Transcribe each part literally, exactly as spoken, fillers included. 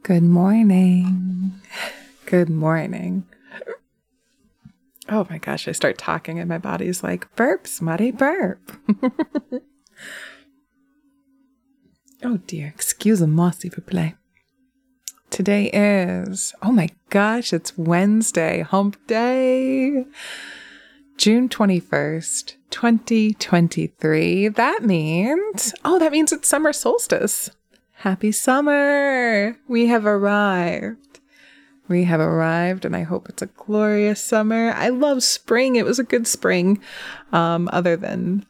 Good morning. Good morning. Oh my gosh, I start talking and my body's like, burp, smutty, burp. Oh dear, excusez-moi s'il vous plaît. Today is, oh my gosh, it's Wednesday, hump day. June twenty-first, twenty twenty-three. That means, oh, that means it's summer solstice. Happy summer. We have arrived. We have arrived, and I hope it's a glorious summer. I love spring. It was a good spring, um, other than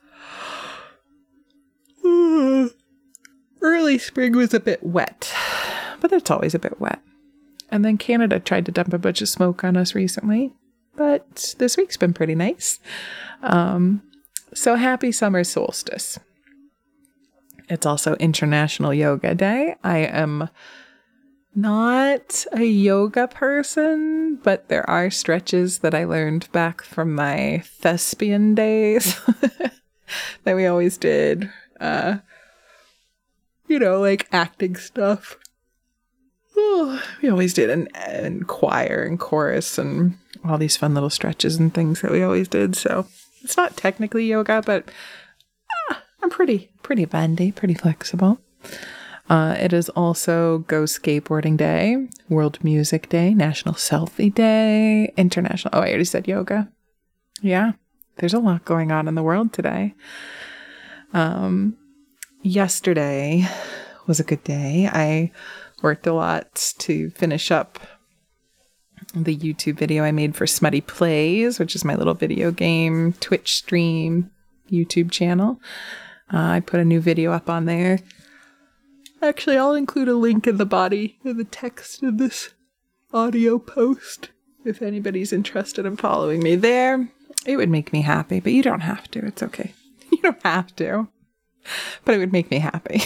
uh, early spring was a bit wet, but it's always a bit wet. And then Canada tried to dump a bunch of smoke on us recently, but this week's been pretty nice. Um, so happy summer solstice. It's also International Yoga Day. I am not a yoga person, but there are stretches that I learned back from my thespian days that we always did. Uh, you know, like acting stuff. Oh, we always did in, in choir and chorus and all these fun little stretches and things that we always did. So it's not technically yoga, but ah, I'm pretty, pretty bendy, pretty flexible. Uh, it is also Go Skateboarding Day, World Music Day, National Selfie Day, International... Oh, I already said yoga. Yeah, there's a lot going on in the world today. Um, yesterday was a good day. I worked a lot to finish up the YouTube video I made for Smutty Plays, which is my little video game Twitch stream YouTube channel. Uh, I put a new video up on there. Actually, I'll include a link in the body of the text of this audio post if anybody's interested in following me there. It would make me happy, but you don't have to. It's okay. You don't have to. But it would make me happy.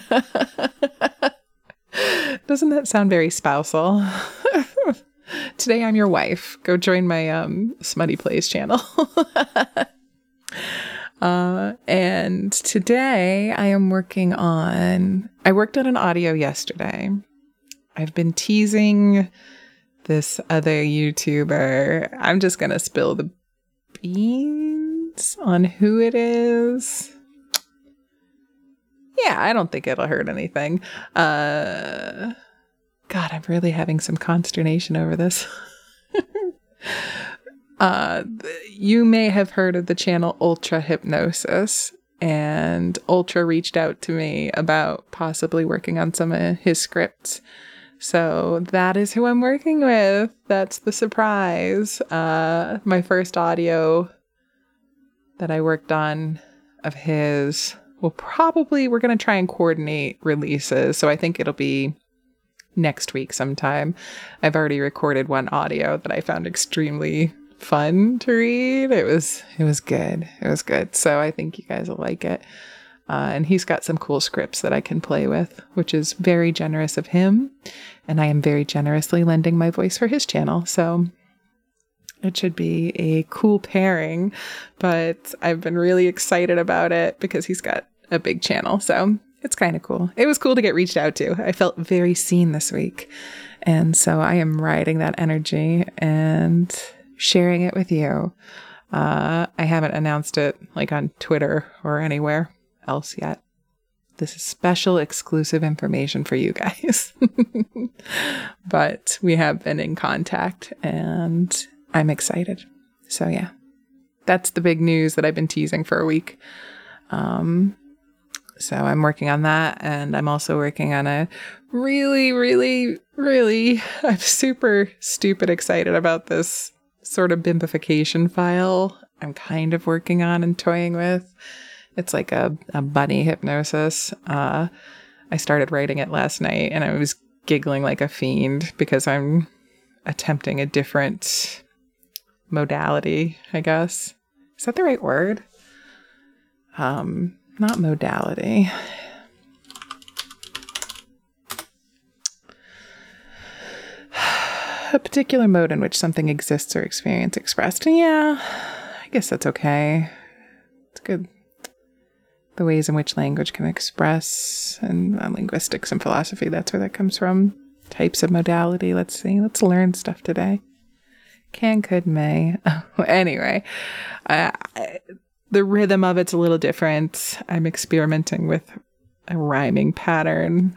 Doesn't that sound very spousal? Today I'm your wife. Go join my um, Smutty Plays channel. Uh, and today I am working on, I worked on an audio yesterday. I've been teasing this other YouTuber. I'm just going to spill the beans on who it is. Yeah, I don't think it'll hurt anything. Uh, God, I'm really having some consternation over this. Uh, you may have heard of the channel Ultra Hypnosis, and Ultra reached out to me about possibly working on some of his scripts. So that is who I'm working with. That's the surprise. Uh, my first audio that I worked on of his will probably, we're going to try and coordinate releases. So I think it'll be next week sometime. I've already recorded one audio that I found extremely fun to read. It was it was good. It was good. So I think you guys will like it. Uh, and he's got some cool scripts that I can play with, which is very generous of him. And I am very generously lending my voice for his channel. So it should be a cool pairing. But I've been really excited about it because he's got a big channel. So it's kind of cool. It was cool to get reached out to. I felt very seen this week. And so I am riding that energy and sharing it with you. Uh, I haven't announced it like on Twitter or anywhere else yet. This is special exclusive information for you guys. But we have been in contact and I'm excited. So yeah, that's the big news that I've been teasing for a week. Um, so I'm working on that, and I'm also working on a really, really, really, I'm super stupid excited about this sort of bimbification file I'm kind of working on and toying with. It's like a, a bunny hypnosis. Uh, I started writing it last night and I was giggling like a fiend because I'm attempting a different modality, I guess. Is that the right word? Um, not modality. A particular mode in which something exists or experience expressed. Yeah, I guess that's okay. It's good. The ways in which language can express, and uh, linguistics and philosophy, that's where that comes from. types of modality. Let's see. Let's learn stuff today. Can, could, may. Anyway, uh, the rhythm of it's a little different. I'm experimenting with a rhyming pattern.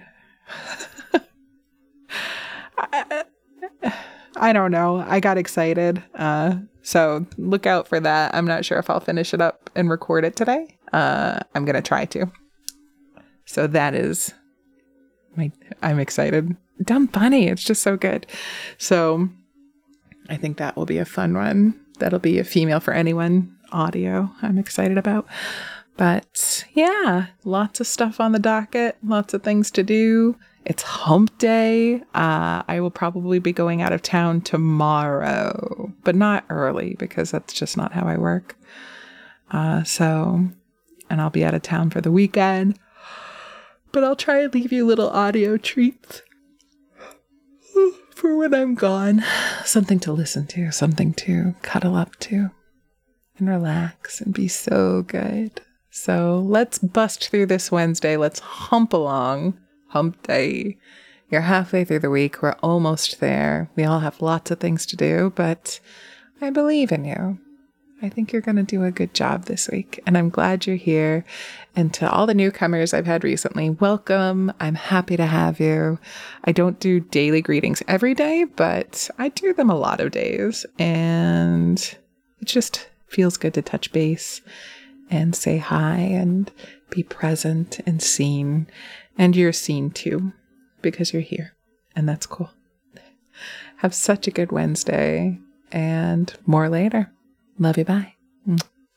I, I don't know. I got excited. Uh, so look out for that. I'm not sure if I'll finish it up and record it today. Uh, I'm going to try to. So that is my, I'm excited. Dumb funny. It's just so good. So I think that will be a fun one. That'll be a female for anyone audio I'm excited about. But yeah, lots of stuff on the docket, lots of things to do. It's hump day. Uh, I will probably be going out of town tomorrow, but not early because that's just not how I work. Uh, so, and I'll be out of town for the weekend, but I'll try and leave you little audio treats for when I'm gone. Something to listen to, something to cuddle up to and relax and be so good. So let's bust through this Wednesday. Let's hump along. Hump day. You're halfway through the week. We're almost there. We all have lots of things to do, but I believe in you. I think you're going to do a good job this week, and I'm glad you're here. And to all the newcomers I've had recently, welcome. I'm happy to have you. I don't do daily greetings every day, but I do them a lot of days, and it just feels good to touch base and say hi and be present and seen. And you're seen too, because you're here, and that's cool. Have such a good Wednesday, and more later. Love you. Bye.